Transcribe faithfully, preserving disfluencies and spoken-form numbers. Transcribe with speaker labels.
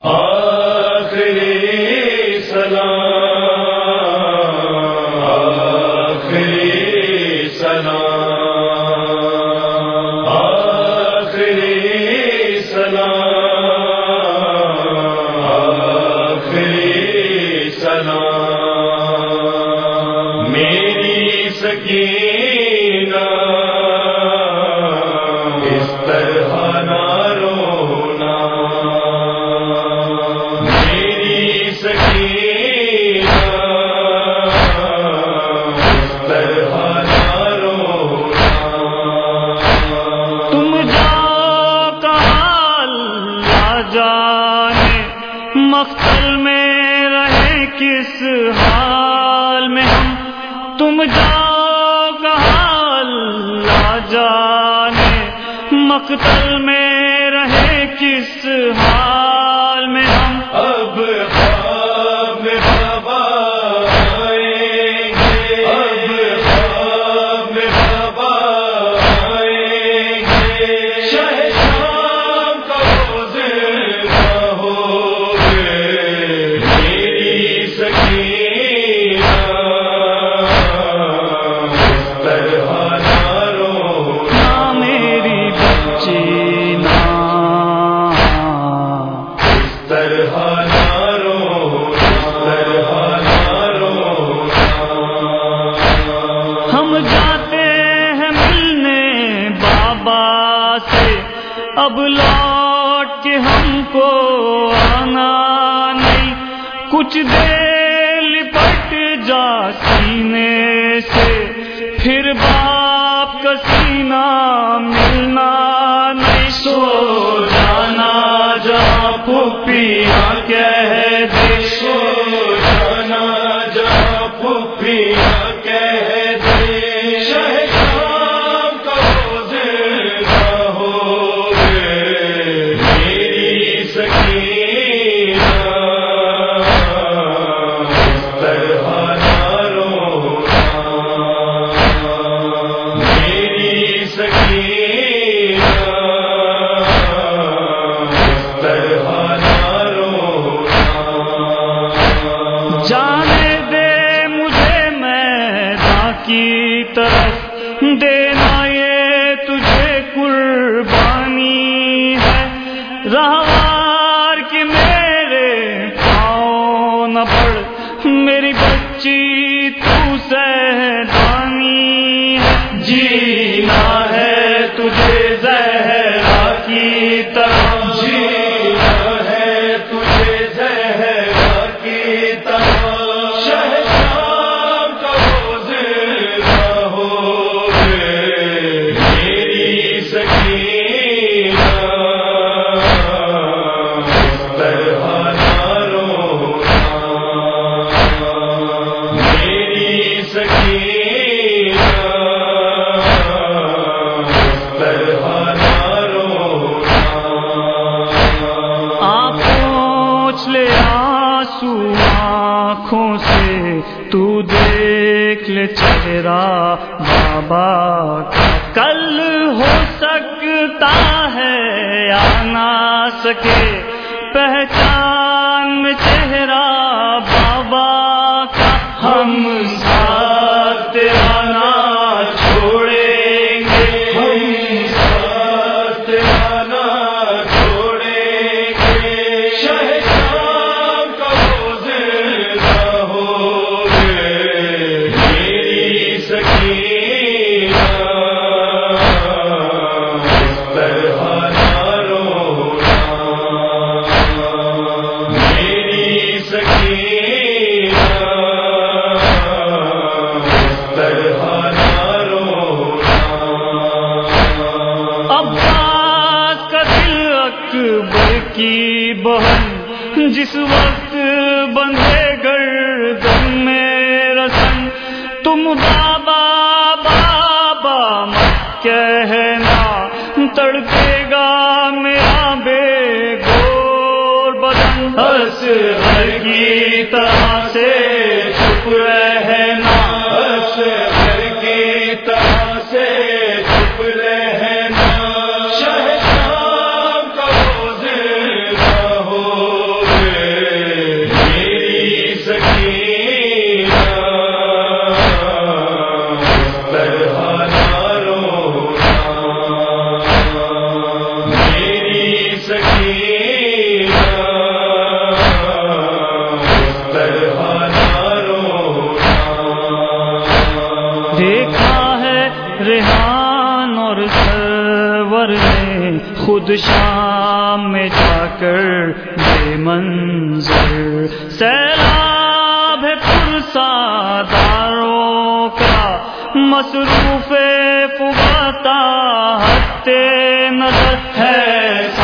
Speaker 1: آخری سلام آخری سلام آخری سلام آخری سلام میری سکینہ اس طرح نہ رونا میری سکینہ اس طرح نہ رونا
Speaker 2: تم جاؤ کہاں اللہ جانے مقتل میں رہے کس حال میں ہم تم جاؤ کہاں اللہ جانے مقتل میں رہے کس حال میں ہم
Speaker 1: اب خواب میں بابا آئیں گے اب خواب میں بابا آئیں گے شہ شام کا زندہ ہو گے میری سکینہ اس طرح نہ رونا
Speaker 2: میری بچی نا
Speaker 1: اس طرح نہ رونا اس طرح نہ رونا
Speaker 2: ہم جاتے ہیں ملنے بابا سے اب لوٹ کے ہم کو آنا نہیں کچھ دیر لپٹ جا سینے سے پھر باپ کا سینہ ملنا نہیں سو جانا جہاں پھوپھیاں کہہ دے
Speaker 1: سو جانا جہاں پھوپھیاں کہہ دے شہ شام کا زندہ ہو گے میری سکینہ اس طرح نہ رونا میری سکینہ اس طرح نہ رونا
Speaker 2: جانے دے مجھے میدان کی طرف دینا یہ تجھے قربانی ہے رہوار کے میرے پاؤں نہ پڑ میری بچی تو سہدانی ہے جینا ہے تجھے زہرا کی طرح
Speaker 1: جینا ہے تجھے زہرا کی طرح شہ شام کا زندہ ہو گے میری سکینہ اس طرح نہ رونا میری سکینہ اس طرح نہ رونا
Speaker 2: آپ پوچھ لے آنسو آنکھوں سے تو دیکھ لے چہرہ بابا کا کل ہو سکتا ہے یا نہ سکے پہچان میں چہرہ بابا کا ہم ساتھ آنا چھوڑیں گے
Speaker 1: ہم ساتھ آنا چھوڑیں گے شہ شام کا زندہ ہو گے میری سکینہ اس طرح نہ رونا میری سکینہ اس طرح نہ رونا
Speaker 2: عباس کا دل اکبر کی بہن جس وقت بندھے گردن میں رسن تم بابا بابا مت کہنا تڑپے گا میرا بے گور بدن اصغر کی طرح سے چپ رہنا
Speaker 1: اصغر کی طرح سے چپ رہنا شہ شام کا زندہ ہو
Speaker 2: خود شام میں جا کر بے منظر سیلاب ہے پرساداروں کا مصروف فغاتا ہتے نظر ہے